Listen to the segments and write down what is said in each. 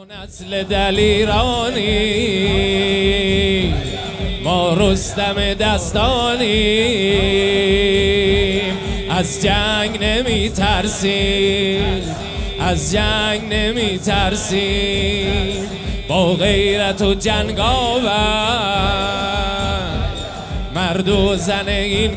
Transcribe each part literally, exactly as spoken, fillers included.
نسل دلیرانی ما رستم دستانیم، از جنگ نمی ترسیم، از جنگ نمی ترسیم، با غیرت و جنگاور مرد و زن این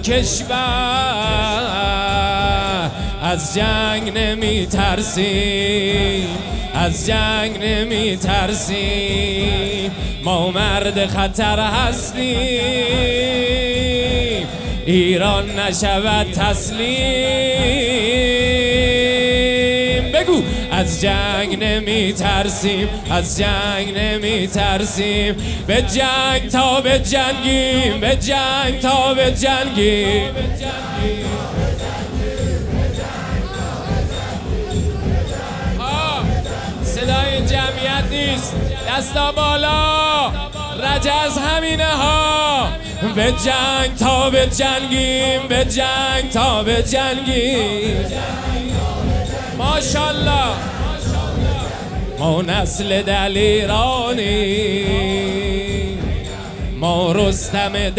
کشور، از جنگ نمی ترسیم، از جنگ نمی ترسیم، ما مرد خطر هستیم، ایران نشود تسلیم. بگو از جنگ نمی ترسیم، از جنگ نمی ترسیم، به جنگ تا به جنگیم، به جنگ تا به جنگیم. صدای این جمعیت نیست، دستا بالا، رجز همینه ها، به جنگ تا به جنگیم، به جنگ تا به جنگیم. ماشالله ما نسل دلیرانی، ما رستم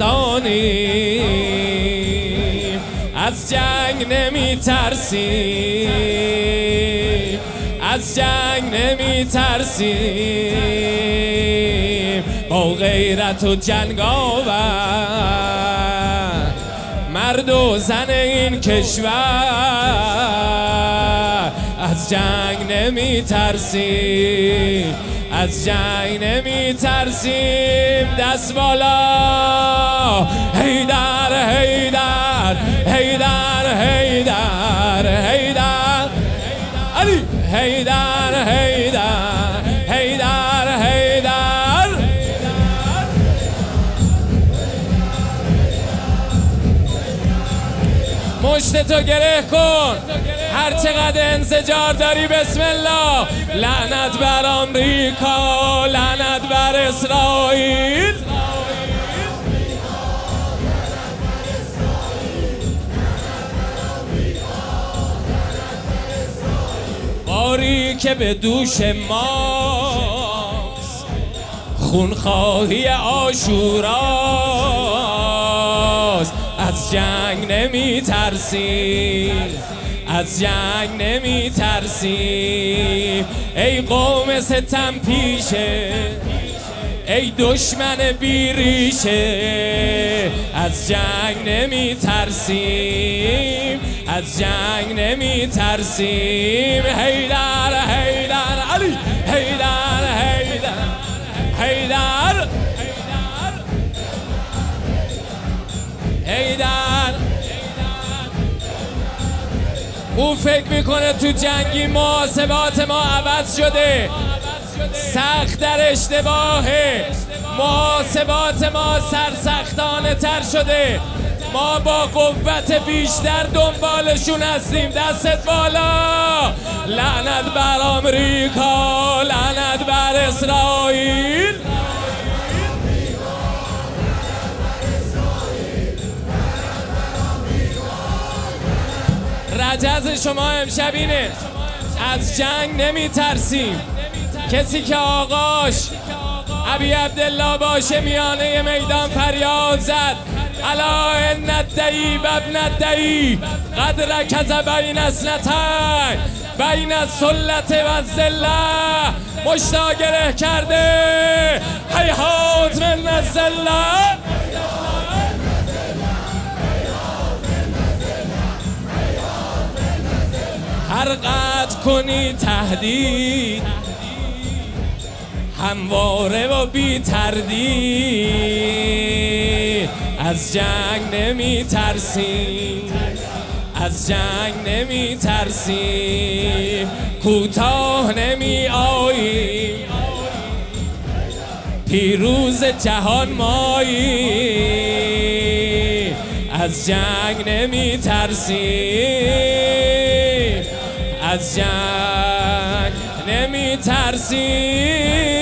دستانیم، از جنگ نمی ترسیم، از جنگ نمی ترسیم، با غیرت و جنگاور مرد و زن این کشور، از جنگ نمی ترسیم، از جنگ نمی ترسیم. دست بالا، حیدر حیدر حیدر حیدر حیدر علی، حیدر حیدر حیدر حیدر. مشتتو گره کن، هر چقدر انزجار داری بسم الله. لعنت بر آمریکا، لعنت بر اسرائیل، باری که به دوش ماست، خونخواهی عاشوراست، از جنگ نمی ترسیم، از جنگ نمی ترسیم، ای قوم ستم پیشه، ای دشمن بیریشه، از جنگ نمی ترسیم، از جنگ نمی ترسیم. حیدر حیدر علی، حیدر حیدر حیدر حیدر. او فکر میکنه تو جنگی محاسبات ما عوض شده، سخت در اشتباهه، محاسبات ما سرسختانه تر شده، ما با قوت بیشتر دنبالشون هستیم. دستت بالا، لعنت بر آمریکا، لعنت بر اسرائیل. رجز شما امشب اینه، از جنگ نمی ترسیم. کسی که آقاش ابی عبدالله باشه میانه میدان فریاد زد الا ان الدعی و ابن الدعی قد رکض بین اثنتین بین السلطة و الذلة، مشتا گره کرده، هیهات من الذلة. هر قدر کنی تهدید، همواره و بی تردید، از جنگ نمی ترسیم، از جنگ نمی ترسیم، کوتاه نمی آییم، پیروز جهان ماییم، از جنگ نمی ترسیم، از جنگ نمی ترسیم.